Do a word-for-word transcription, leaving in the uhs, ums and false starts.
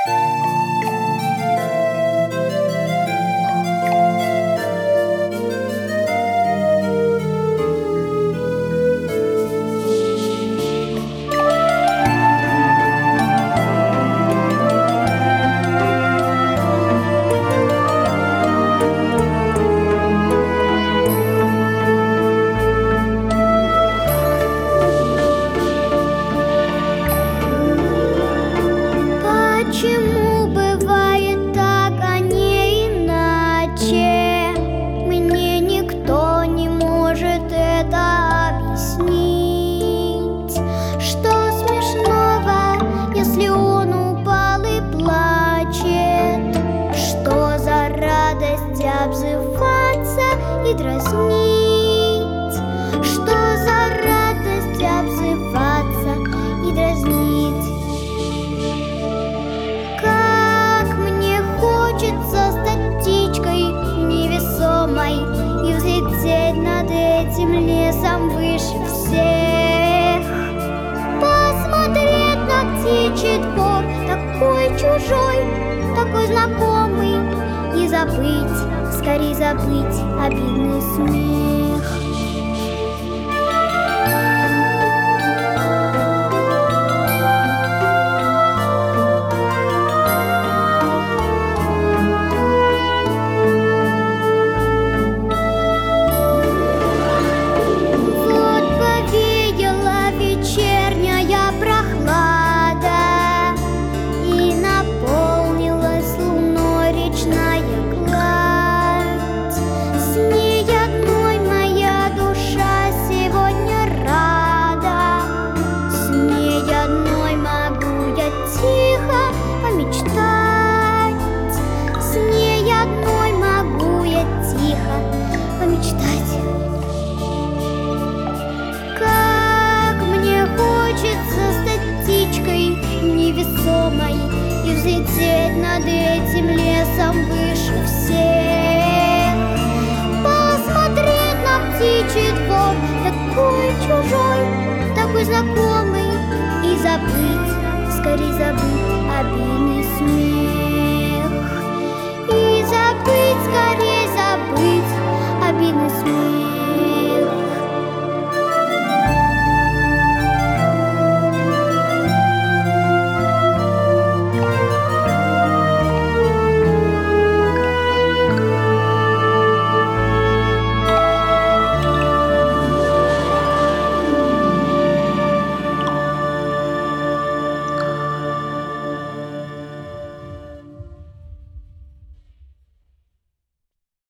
Почему бывает так, а не иначе? Мне никто не может это объяснить. Что смешного, если он упал и плачет? Что за радость обзываться и дразнить? Что за радость обзываться и дразнить? И взлететь над этим лесом выше всех, посмотреть на птичий двор, такой чужой, такой знакомый, и забыть, скорей забыть обидный смех. И взлететь над этим лесом выше всех, посмотреть на птичий двор, такой чужой, такой знакомый, и забыть, скорей забыть обидный смех. И забыть, скорей забыть обидный смех.